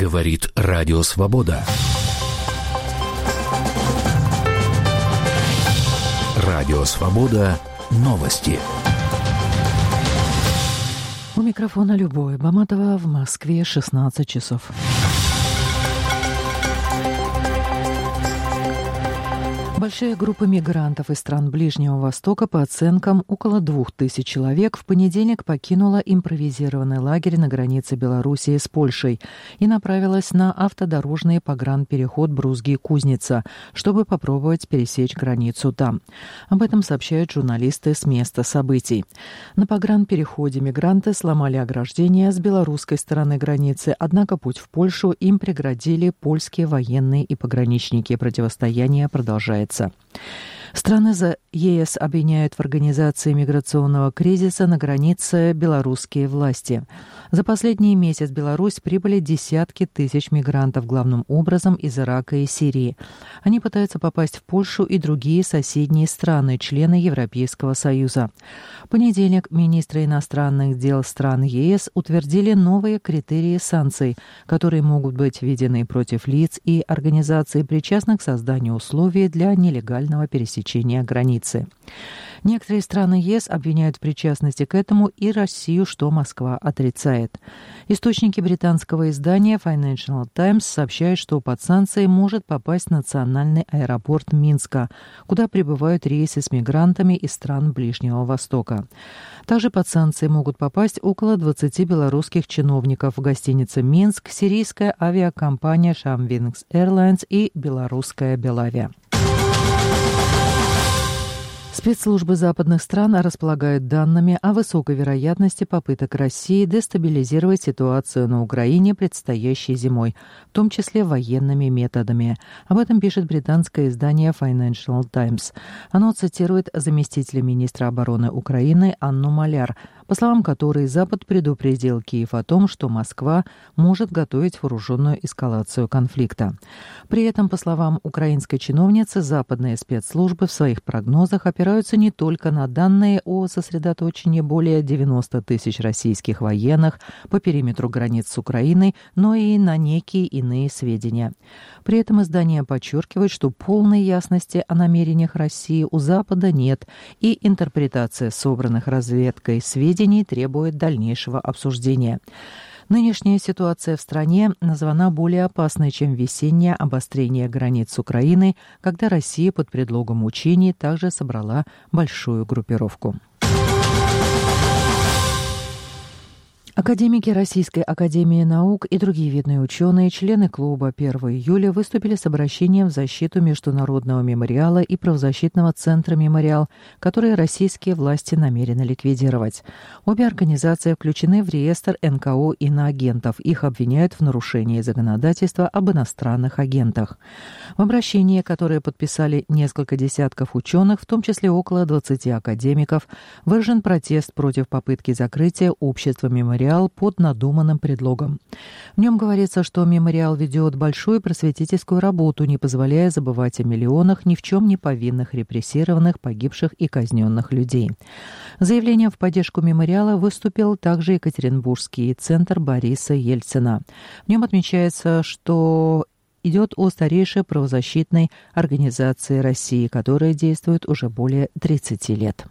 Говорит Радио Свобода. Радио Свобода. Новости. У микрофона Любовь Баматова, в Москве 16 часов. Большая группа мигрантов из стран Ближнего Востока, по оценкам, около 2000 человек, в понедельник покинула импровизированный лагерь на границе Белоруссии с Польшей и направилась на автодорожный погранпереход Брузги-Кузница, чтобы попробовать пересечь границу там. Об этом сообщают журналисты с места событий. На погранпереходе мигранты сломали ограждение с белорусской стороны границы, однако путь в Польшу им преградили польские военные и пограничники. Противостояние продолжается. Страны ЕС обвиняют в организации миграционного кризиса на границе белорусские власти. За последний месяц в Беларусь прибыли десятки тысяч мигрантов, главным образом из Ирака и Сирии. Они пытаются попасть в Польшу и другие соседние страны, члены Европейского Союза. В понедельник министры иностранных дел стран ЕС утвердили новые критерии санкций, которые могут быть введены против лиц и организаций, причастных к созданию условий для нелегального пересечения границы. Некоторые страны ЕС обвиняют в причастности к этому и Россию, что Москва отрицает. Источники британского издания Financial Times сообщают, что под санкции может попасть национальный аэропорт Минска, куда прибывают рейсы с мигрантами из стран Ближнего Востока. Также под санкции могут попасть около 20 белорусских чиновников в гостинице «Минск», сирийская авиакомпания Shamwings Airlines и белорусская «Белавия». Спецслужбы западных стран располагают данными о высокой вероятности попыток России дестабилизировать ситуацию на Украине предстоящей зимой, в том числе военными методами. Об этом пишет британское издание Financial Times. Оно цитирует заместителя министра обороны Украины Анну Маляр, по словам которой Запад предупредил Киев о том, что Москва может готовить вооруженную эскалацию конфликта. При этом, по словам украинской чиновницы, западные спецслужбы в своих прогнозах опираются не только на данные о сосредоточении более 90 тысяч российских военных по периметру границ с Украиной, но и на некие иные сведения. При этом издание подчеркивает, что полной ясности о намерениях России у Запада нет, и интерпретация собранных разведкой сведений требует дальнейшего обсуждения. Нынешняя ситуация в стране названа более опасной, чем весеннее обострение границ с Украиной, когда Россия под предлогом учений также собрала большую группировку. Академики Российской академии наук и другие видные ученые, члены клуба 1 июля, выступили с обращением в защиту Международного мемориала и правозащитного центра «Мемориал», которые российские власти намерены ликвидировать. Обе организации включены в реестр НКО иноагентов. Их обвиняют в нарушении законодательства об иностранных агентах. В обращении, которое подписали несколько десятков ученых, в том числе около 20 академиков, выражен протест против попытки закрытия общества «Мемориал» под надуманным предлогом. В нем говорится, что «Мемориал» ведет большую просветительскую работу, не позволяя забывать о миллионах ни в чем не повинных репрессированных, погибших и казненных людей. Заявлением в поддержку «Мемориала» выступил также Екатеринбургский центр Бориса Ельцина. В нем отмечается, что идет о старейшей правозащитной организации России, которая действует уже более 30 лет.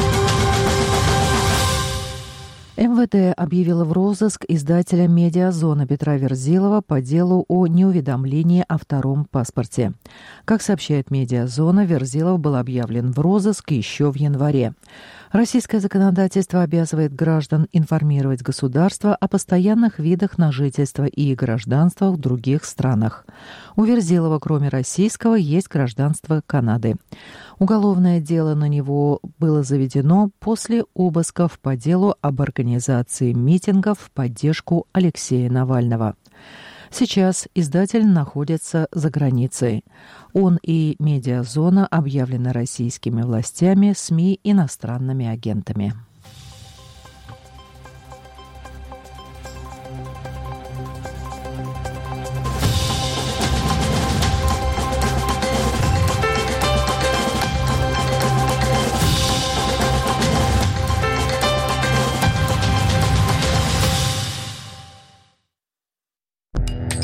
МВД объявила в розыск издателя «Медиазона» Петра Верзилова по делу о неуведомлении о втором паспорте. Как сообщает «Медиазона», Верзилов был объявлен в розыск еще в январе. Российское законодательство обязывает граждан информировать государство о постоянных видах на жительство и гражданство в других странах. У Верзилова, кроме российского, есть гражданство Канады. Уголовное дело на него было заведено после обысков по делу об организации митингов в поддержку Алексея Навального. Сейчас издатель находится за границей. Он и «Медиазона» объявлены российскими властями, СМИ иностранными агентами.